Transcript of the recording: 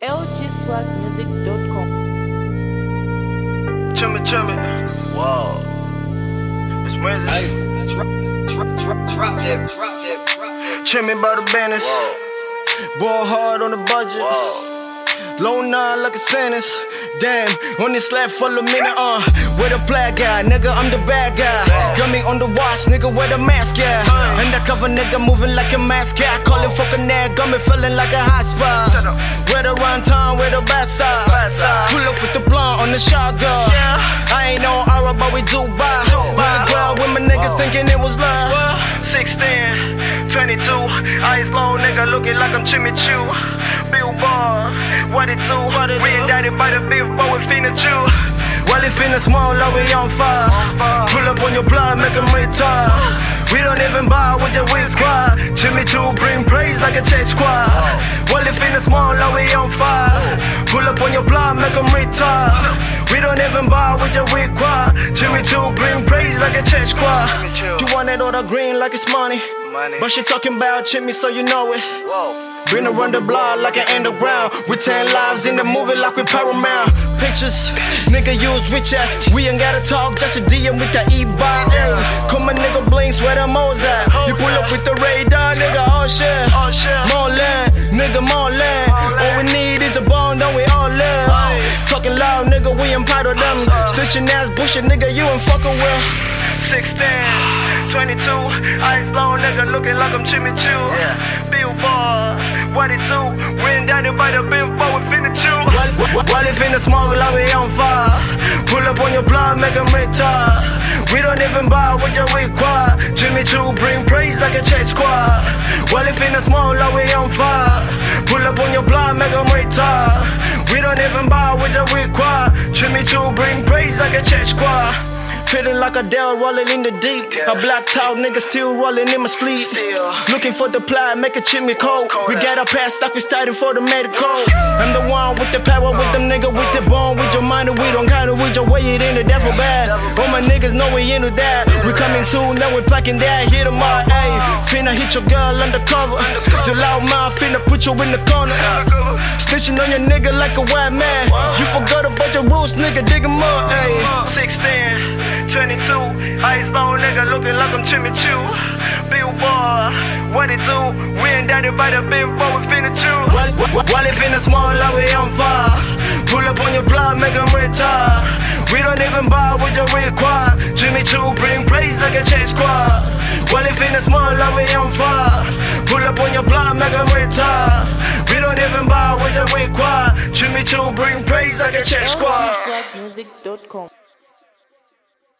lgswagmusic.com. Chummy. Wow. It's Wednesday. Hey, drop that. Chummy by the business. Ball hard on the budget. Low 9 like a sentence. Damn, on this slap full of minute, with a black guy, nigga, I'm the bad guy. Got me on the watch, nigga, with a mask, yeah. Undercover nigga moving like a mascot. Calling for connect, got me feeling like a hot spot. With a run time, with a bad side. Pull up with the blunt on the shotgun. I ain't no Arab, but we do buy. Really ground with my niggas thinking it was love. 16, 22, eyes low, nigga, looking like I'm Jimmy Choo. Billboard, what it do? We indicted by the beef, but we finna chew. While it finna small, like we on fire. Pull up on your block, make them retire. We don't even buy with your whip squad. Jimmy Choo bring praise like a church squad. While it finna small, like we on fire. Pull up on your block, make them retire. We don't even buy with your whip squad. Jimmy Choo bring praise like a church squad. You want it all the green like it's money. But she talking about Jimmy, so you know it. Been around the block like an underground. With 10 lives in the movie like we Paramount. Pictures, nigga use WeChat. We ain't gotta talk, just a DM with the E-Buy. Call my nigga Blinks where the Mo's at. You pull up with the radar, nigga, oh shit. More land, nigga, more land. All we need is a bone, don't we all live. Talking loud, nigga, we ain't part of them. Snitching ass bullshit, nigga, you ain't fucking with. 16, 22, eyes low, nigga, looking like I'm Jimmy Choo. Billboard, what it do? We indicted by the beef, but we finna chew. While it finna smoke, like we on fire. Pull up on your block, make them retire. We don't even buy with your weak quad. Jimmy Choo bring praise like a church squad. While it finna smoke, like we on fire. Pull up on your block, make them retire. We don't even buy with your weak quad. Jimmy Choo bring praise like a church squad. Feeling like a Dell rolling in the deep. A blacked out nigga still rolling in my sleep. Looking for the ply, make a chimney cold. We got a pass like we starting for the medical. I'm the one with the power, with them nigga with the bone. With your mind and we don't count it, with your way it in the devil bad. All my niggas know we into that. We coming too, now we packing that. Hit 'em all, ayy. Finna hit your girl undercover. Your loud mouth, finna put you in the corner. Snitching on your nigga like a white man. You forgot about your rules, nigga, dig 'em up, ayy. 16, 22, eyes low, nigga, looking like I'm Jimmy Choo. Billboard, what it do? We indicted by the beef, but we finna chew. While it finna small, like we on fire. Pull up on your block, make them retire. We don't even buy with your real quad. Jimmy Choo bring praise like a church squad. While it finna small, like we on fire. Pull up on your block, make them retire. We don't even buy with your real quad. Jimmy Choo bring praise like a church squad. lgswagmusic.com.